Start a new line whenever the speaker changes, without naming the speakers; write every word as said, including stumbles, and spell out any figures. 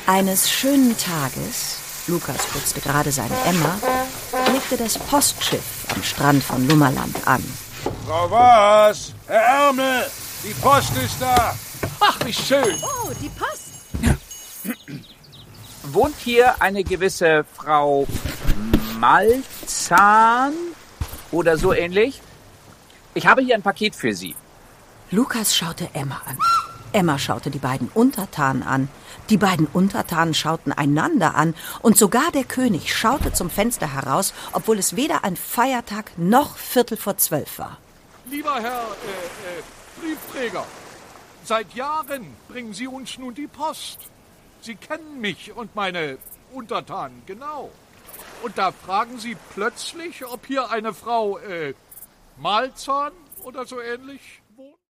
Eines schönen Tages, Lukas putzte gerade seine Emma, legte das Postschiff am Strand von Lummerland an.
Frau Was? Herr Ärmel, die Post ist da.
Ach, wie schön.
Oh, die Post.
Wohnt hier eine gewisse Frau Malzahn oder so ähnlich? Ich habe hier ein Paket für Sie.
Lukas schaute Emma an. Emma schaute die beiden Untertanen an. Die beiden Untertanen schauten einander an. Und sogar der König schaute zum Fenster heraus, obwohl es weder ein Feiertag noch Viertel vor zwölf war.
Lieber Herr äh, äh, Briefträger, seit Jahren bringen Sie uns nun die Post. Sie kennen mich und meine Untertanen genau. Und da fragen Sie plötzlich, ob hier eine Frau äh, Malzahn oder so ähnlich